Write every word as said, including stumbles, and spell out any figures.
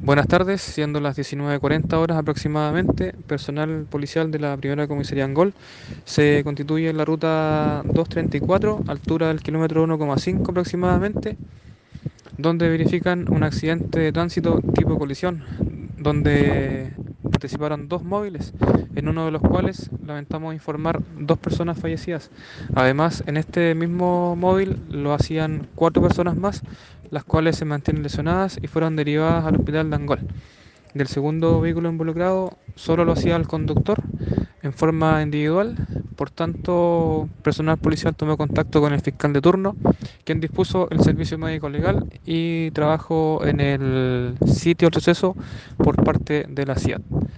Buenas tardes, siendo las diecinueve cuarenta horas aproximadamente, personal policial de la primera comisaría Angol se constituye en la ruta doscientos treinta y cuatro, altura del kilómetro uno coma cinco aproximadamente, donde verifican un accidente de tránsito tipo colisión, donde participaron dos móviles, en uno de los cuales lamentamos informar dos personas fallecidas. Además, en este mismo móvil lo hacían cuatro personas más, las cuales se mantienen lesionadas y fueron derivadas al hospital de Angol. Del segundo vehículo involucrado solo lo hacía el conductor en forma individual. Por tanto, personal policial tomó contacto con el fiscal de turno, quien dispuso el servicio médico legal y trabajo en el sitio del suceso por parte de la C I A D.